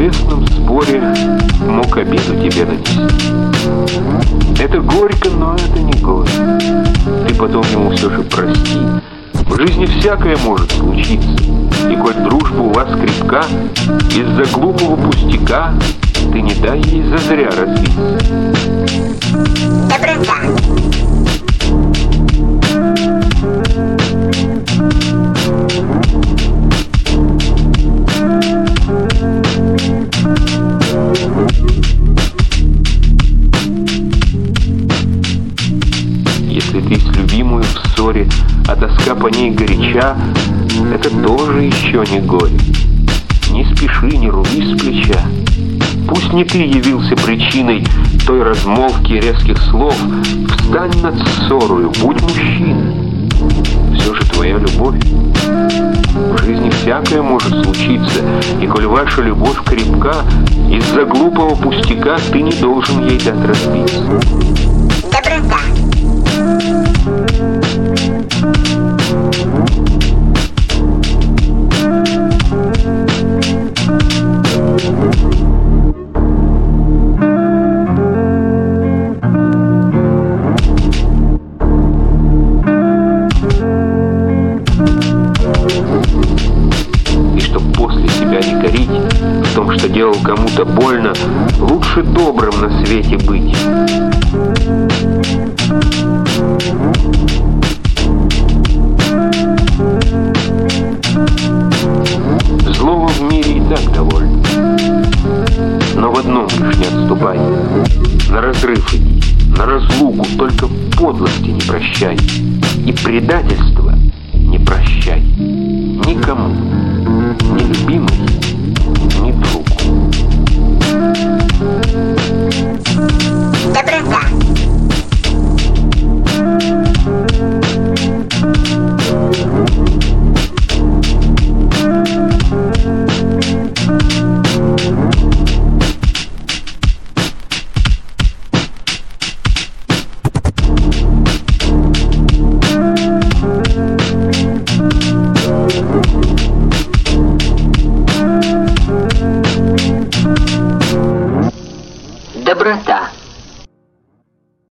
словесном споре мог обиду тебе нанести. Это горько, но это не горе. Ты потом ему все же прости. В жизни всякое может случиться, и коль дружба у вас крепка, из-за глупого пустяка ты не дай ей зазря разбиться. Доброта. Если ты с любимую в ссоре, а тоска по ней горяча, это тоже еще не горе. Не спеши, не руби с плеча. Пусть не ты явился причиной той размолвки резких слов, встань над ссорою, будь мужчиной. Все же твоя любовь. В жизни всякое может случиться, и коль ваша любовь крепка, из-за глупого пустяка ты не должен ей дать разбиться. Доброта. И чтоб после себя не корить в том, что делал кому-то больно, лучше добрым на свете быть. Злого в мире и так довольно. Но в одном лишь не отступай. На разрыв иди, на разлуку, только подлости не прощай. И предательства не прощай никому, ни любимой,